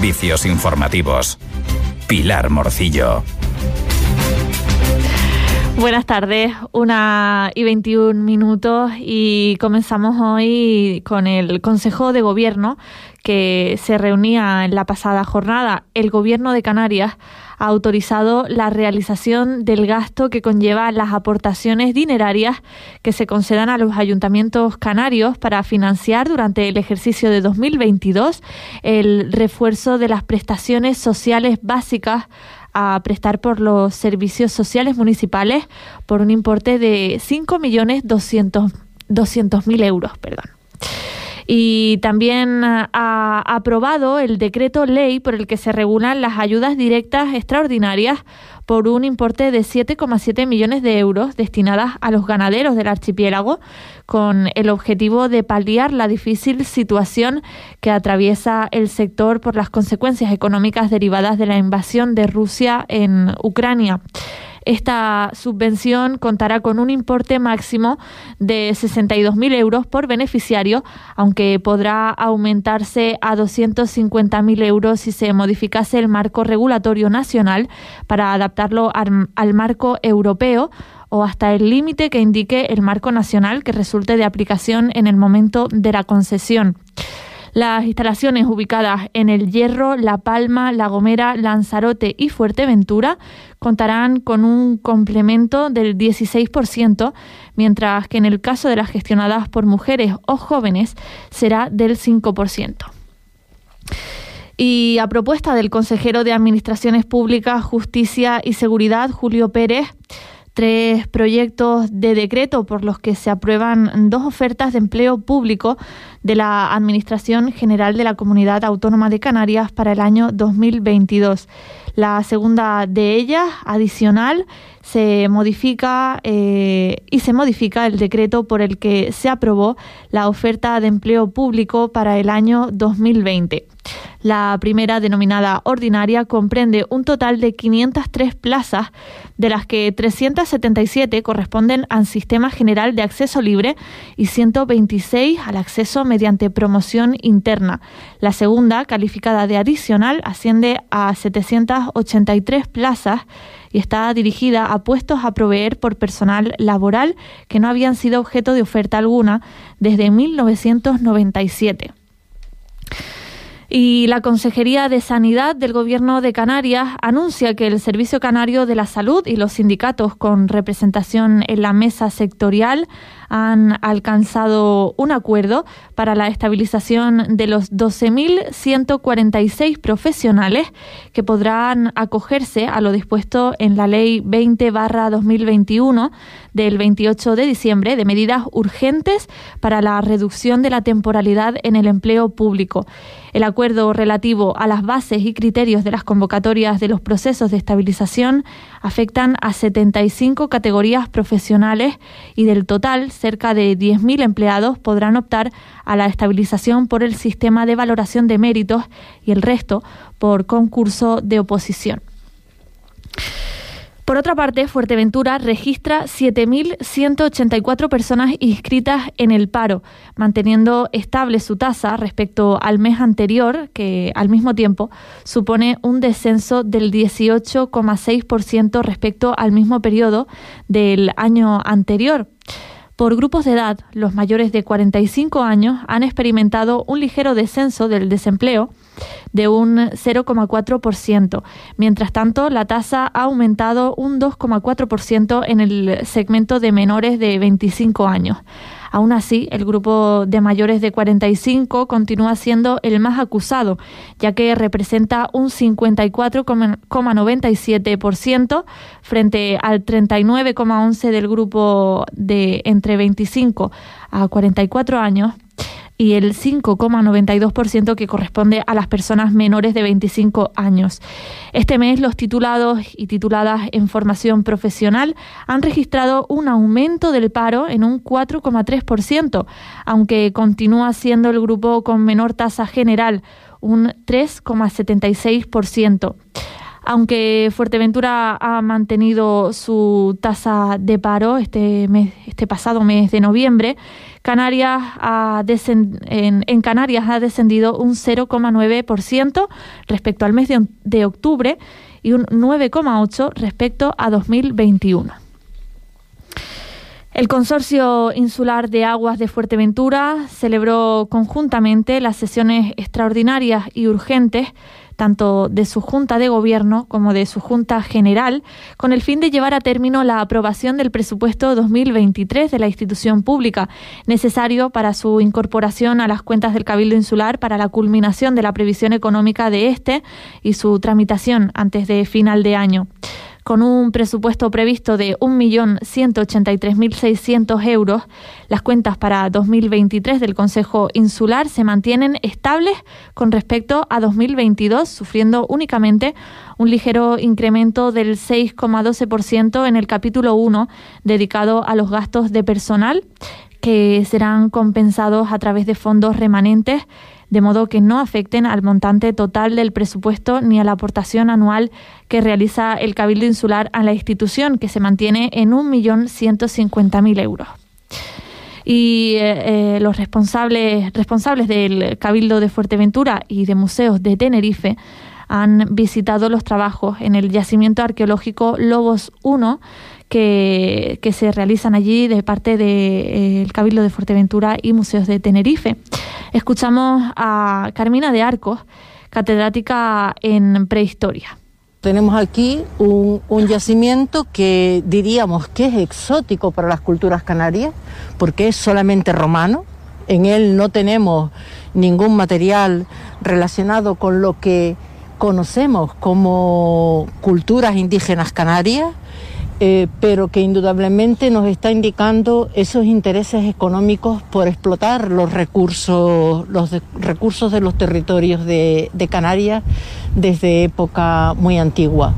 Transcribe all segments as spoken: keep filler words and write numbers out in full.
Servicios informativos. Pilar Morcillo. Buenas tardes, una y veintiún minutos y comenzamos hoy con el Consejo de Gobierno que se reunía en la pasada jornada. El Gobierno de Canarias ha autorizado la realización del gasto que conlleva las aportaciones dinerarias que se concedan a los ayuntamientos canarios para financiar durante el ejercicio de dos mil veintidós el refuerzo de las prestaciones sociales básicas a prestar por los servicios sociales municipales por un importe de cinco millones doscientos mil euros. Perdón. Y también ha aprobado el decreto ley por el que se regulan las ayudas directas extraordinarias por un importe de siete coma siete millones de euros destinadas a los ganaderos del archipiélago, con el objetivo de paliar la difícil situación que atraviesa el sector por las consecuencias económicas derivadas de la invasión de Rusia en Ucrania. Esta subvención contará con un importe máximo de sesenta y dos mil euros por beneficiario, aunque podrá aumentarse a doscientos cincuenta mil euros si se modificase el marco regulatorio nacional para adaptarlo al, al marco europeo o hasta el límite que indique el marco nacional que resulte de aplicación en el momento de la concesión. Las instalaciones ubicadas en El Hierro, La Palma, La Gomera, Lanzarote y Fuerteventura contarán con un complemento del dieciséis por ciento, mientras que en el caso de las gestionadas por mujeres o jóvenes será del cinco por ciento. Y a propuesta del consejero de Administraciones Públicas, Justicia y Seguridad, Julio Pérez, tres proyectos de decreto por los que se aprueban dos ofertas de empleo público de la Administración General de la Comunidad Autónoma de Canarias para el año dos mil veintidós. La segunda de ellas, adicional, se modifica eh, y se modifica el decreto por el que se aprobó la oferta de empleo público para el año dos mil veinte. La primera, denominada ordinaria, comprende un total de quinientas tres plazas, de las que trescientas setenta y siete corresponden al Sistema General de Acceso Libre y ciento veintiséis al acceso mediante promoción interna. La segunda, calificada de adicional, asciende a setecientas ochenta y tres plazas y está dirigida a puestos a proveer por personal laboral que no habían sido objeto de oferta alguna desde mil novecientos noventa y siete. Y la Consejería de Sanidad del Gobierno de Canarias anuncia que el Servicio Canario de la Salud y los sindicatos con representación en la mesa sectorial han alcanzado un acuerdo para la estabilización de los doce mil ciento cuarenta y seis profesionales que podrán acogerse a lo dispuesto en la Ley veinte barra dos mil veintiuno del veintiocho de diciembre de medidas urgentes para la reducción de la temporalidad en el empleo público. El acuerdo relativo a las bases y criterios de las convocatorias de los procesos de estabilización afectan a setenta y cinco categorías profesionales y del total, cerca de diez mil empleados podrán optar a la estabilización por el sistema de valoración de méritos y el resto por concurso de oposición. Por otra parte, Fuerteventura registra siete mil ciento ochenta y cuatro personas inscritas en el paro, manteniendo estable su tasa respecto al mes anterior, que al mismo tiempo supone un descenso del dieciocho coma seis por ciento respecto al mismo periodo del año anterior. Por grupos de edad, los mayores de cuarenta y cinco años han experimentado un ligero descenso del desempleo de un cero coma cuatro por ciento. Mientras tanto, la tasa ha aumentado un dos coma cuatro por ciento en el segmento de menores de veinticinco años. Aún así, el grupo de mayores de cuarenta y cinco continúa siendo el más acusado, ya que representa un cincuenta y cuatro coma noventa y siete por ciento frente al treinta y nueve coma once por ciento del grupo de entre veinticinco a cuarenta y cuatro años y el cinco coma noventa y dos por ciento que corresponde a las personas menores de veinticinco años. Este mes, los titulados y tituladas en formación profesional han registrado un aumento del paro en un cuatro coma tres por ciento, aunque continúa siendo el grupo con menor tasa general, un tres coma setenta y seis por ciento. Aunque Fuerteventura ha mantenido su tasa de paro este mes, este pasado mes de noviembre, Canarias ha descend- en, en Canarias ha descendido un cero coma nueve por ciento respecto al mes de, de octubre y un nueve coma ocho por ciento respecto a dos mil veintiuno. El Consorcio Insular de Aguas de Fuerteventura celebró conjuntamente las sesiones extraordinarias y urgentes tanto de su Junta de Gobierno como de su Junta General, con el fin de llevar a término la aprobación del presupuesto dos mil veintitrés de la institución pública, necesario para su incorporación a las cuentas del Cabildo Insular para la culminación de la previsión económica de este y su tramitación antes de final de año. Con un presupuesto previsto de un millón ciento ochenta y tres mil seiscientos euros, las cuentas para dos mil veintitrés del Concejo Insular se mantienen estables con respecto a dos mil veintidós, sufriendo únicamente un ligero incremento del seis coma doce por ciento en el capítulo uno, dedicado a los gastos de personal, que serán compensados a través de fondos remanentes, de modo que no afecten al montante total del presupuesto ni a la aportación anual que realiza el Cabildo Insular a la institución, que se mantiene en un millón ciento cincuenta mil euros. Y eh, eh, los responsables, responsables del Cabildo de Fuerteventura y de Museos de Tenerife han visitado los trabajos en el yacimiento arqueológico Lobos uno, que, que se realizan allí de parte del de, eh, Cabildo de Fuerteventura y Museos de Tenerife. Escuchamos a Carmina de Arcos, catedrática en prehistoria. Tenemos aquí un, un yacimiento que diríamos que es exótico para las culturas canarias, porque es solamente romano. En él no tenemos ningún material relacionado con lo que conocemos como culturas indígenas canarias, eh, pero que indudablemente nos está indicando esos intereses económicos por explotar los recursos, los de, recursos de los territorios de, de Canarias desde época muy antigua.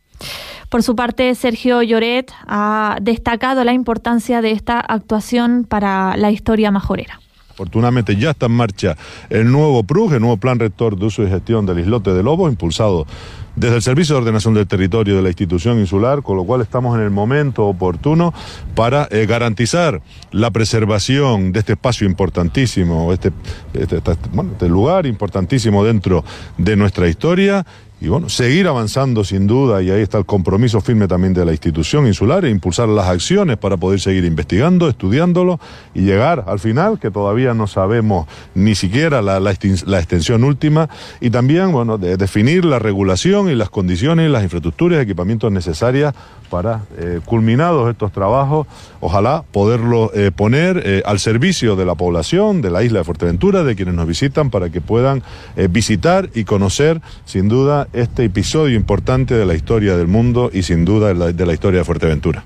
Por su parte, Sergio Lloret ha destacado la importancia de esta actuación para la historia majorera. Afortunadamente ya está en marcha el nuevo P R U G, el nuevo Plan Rector de Uso y Gestión del Islote de Lobos, impulsado desde el Servicio de Ordenación del Territorio de la institución insular, con lo cual estamos en el momento oportuno para eh, garantizar la preservación de este espacio importantísimo, este, este, este, bueno, este lugar importantísimo dentro de nuestra historia. Y bueno, seguir avanzando sin duda, y ahí está el compromiso firme también de la institución insular, e impulsar las acciones para poder seguir investigando, estudiándolo y llegar al final, que todavía no sabemos ni siquiera la, la, la extensión última, y también, bueno, de definir la regulación y las condiciones, las infraestructuras y equipamientos necesarias para, eh, culminados estos trabajos, ojalá poderlo eh, poner eh, al servicio de la población de la isla de Fuerteventura, de quienes nos visitan, para que puedan eh, visitar y conocer, sin duda, este episodio importante de la historia del mundo y sin duda de la, de la historia de Fuerteventura.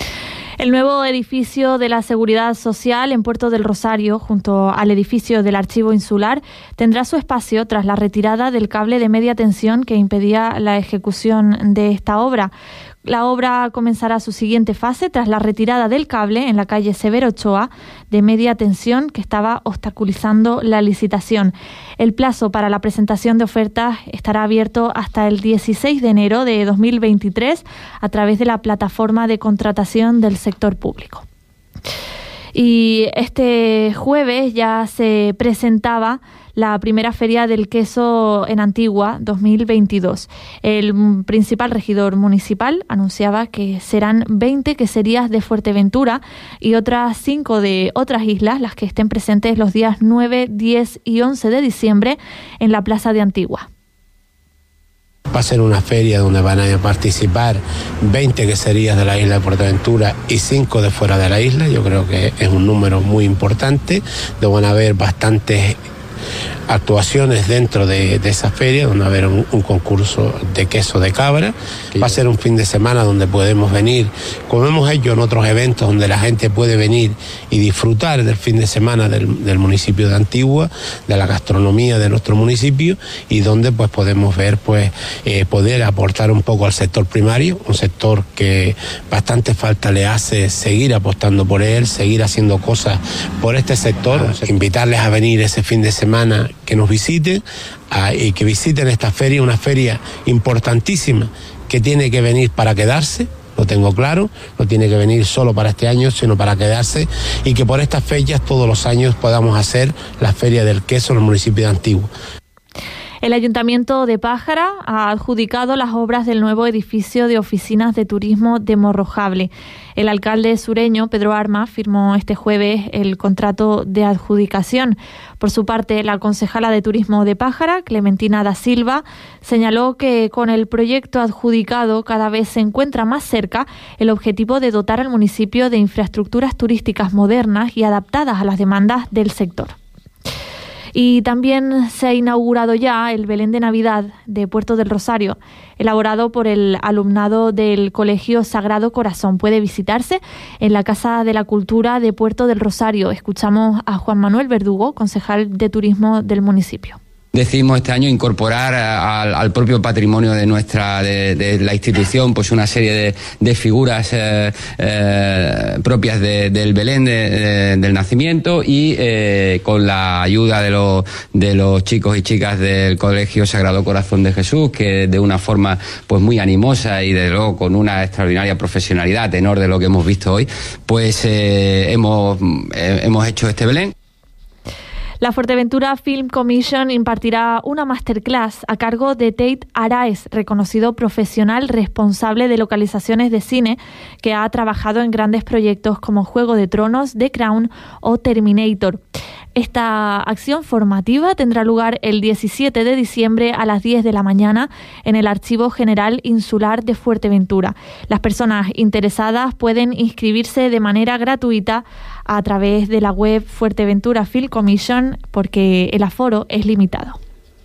El nuevo edificio de la Seguridad Social en Puerto del Rosario, junto al edificio del Archivo Insular, tendrá su espacio tras la retirada del cable de media tensión que impedía la ejecución de esta obra. La obra comenzará su siguiente fase tras la retirada del cable en la calle Severo Ochoa de media tensión que estaba obstaculizando la licitación. El plazo para la presentación de ofertas estará abierto hasta el dieciséis de enero de dos mil veintitrés a través de la plataforma de contratación del sector público. Y este jueves ya se presentaba la primera Feria del Queso en Antigua dos mil veintidós. El principal regidor municipal anunciaba que serán veinte queserías de Fuerteventura y otras cinco de otras islas las que estén presentes los días nueve, diez y once de diciembre en la Plaza de Antigua. Va a ser una feria donde van a participar veinte queserías de la isla de Fuerteventura y cinco de fuera de la isla. Yo creo que es un número muy importante, donde van a haber bastantes actuaciones dentro de, de esa feria, donde va a haber un, un concurso de queso de cabra. Va a ser un fin de semana donde podemos venir, como hemos hecho en otros eventos, donde la gente puede venir y disfrutar del fin de semana del, del municipio de Antigua, de la gastronomía de nuestro municipio, y donde pues podemos ver, pues eh, poder aportar un poco al sector primario, un sector que bastante falta le hace, seguir apostando por él, seguir haciendo cosas por este sector. Invitarles a venir ese fin de semana, que nos visiten a, y que visiten esta feria, una feria importantísima que tiene que venir para quedarse. Lo tengo claro, no tiene que venir solo para este año, sino para quedarse, y que por estas fechas todos los años podamos hacer la Feria del Queso en el municipio de Antigua. El Ayuntamiento de Pájara ha adjudicado las obras del nuevo edificio de oficinas de turismo de Morrojable. El alcalde sureño, Pedro Armas, firmó este jueves el contrato de adjudicación. Por su parte, la concejala de Turismo de Pájara, Clementina da Silva, señaló que con el proyecto adjudicado cada vez se encuentra más cerca el objetivo de dotar al municipio de infraestructuras turísticas modernas y adaptadas a las demandas del sector. Y también se ha inaugurado ya el Belén de Navidad de Puerto del Rosario, elaborado por el alumnado del Colegio Sagrado Corazón. Puede visitarse en la Casa de la Cultura de Puerto del Rosario. Escuchamos a Juan Manuel Verdugo, concejal de turismo del municipio. Decidimos este año incorporar al, al propio patrimonio de nuestra de, de la institución pues una serie de, de figuras eh, eh, propias de, del Belén de, de, del nacimiento y eh, con la ayuda de los de los chicos y chicas del Colegio Sagrado Corazón de Jesús, que de una forma pues muy animosa y de luego con una extraordinaria profesionalidad, tenor de lo que hemos visto hoy, pues eh, hemos eh, hemos hecho este Belén. La Fuerteventura Film Commission impartirá una masterclass a cargo de Tate Araes, reconocido profesional responsable de localizaciones de cine que ha trabajado en grandes proyectos como Juego de Tronos, The Crown o Terminator. Esta acción formativa tendrá lugar el diecisiete de diciembre a las diez de la mañana en el Archivo General Insular de Fuerteventura. Las personas interesadas pueden inscribirse de manera gratuita a través de la web Fuerteventura Film Commission porque el aforo es limitado.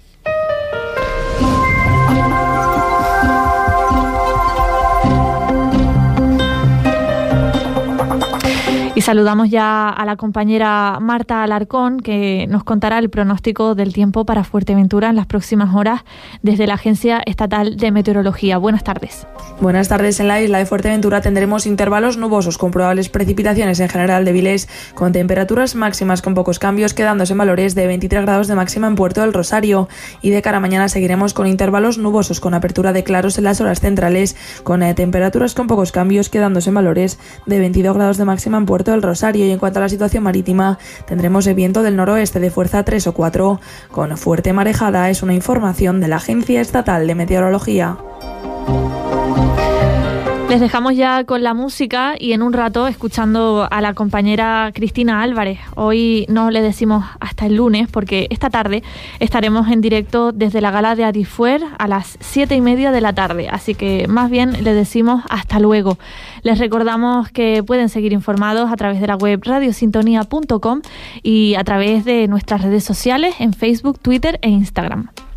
Y saludamos ya a la compañera Marta Alarcón, que nos contará el pronóstico del tiempo para Fuerteventura en las próximas horas desde la Agencia Estatal de Meteorología. Buenas tardes. Buenas tardes. En la isla de Fuerteventura tendremos intervalos nubosos con probables precipitaciones en general débiles, con temperaturas máximas con pocos cambios, quedándose en valores de veintitrés grados de máxima en Puerto del Rosario. Y de cara a mañana seguiremos con intervalos nubosos con apertura de claros en las horas centrales, con eh, temperaturas con pocos cambios, quedándose en valores de veintidós grados de máxima en Puerto del Rosario. Y en cuanto a la situación marítima, tendremos el viento del noroeste de fuerza tres o cuatro con fuerte marejada. Es una información de la Agencia Estatal de Meteorología. Les dejamos ya con la música y en un rato escuchando a la compañera Cristina Álvarez. Hoy no le decimos hasta el lunes porque esta tarde estaremos en directo desde la gala de Adifuer a las siete y media de la tarde. Así que más bien le decimos hasta luego. Les recordamos que pueden seguir informados a través de la web radiosintonía punto com y a través de nuestras redes sociales en Facebook, Twitter e Instagram.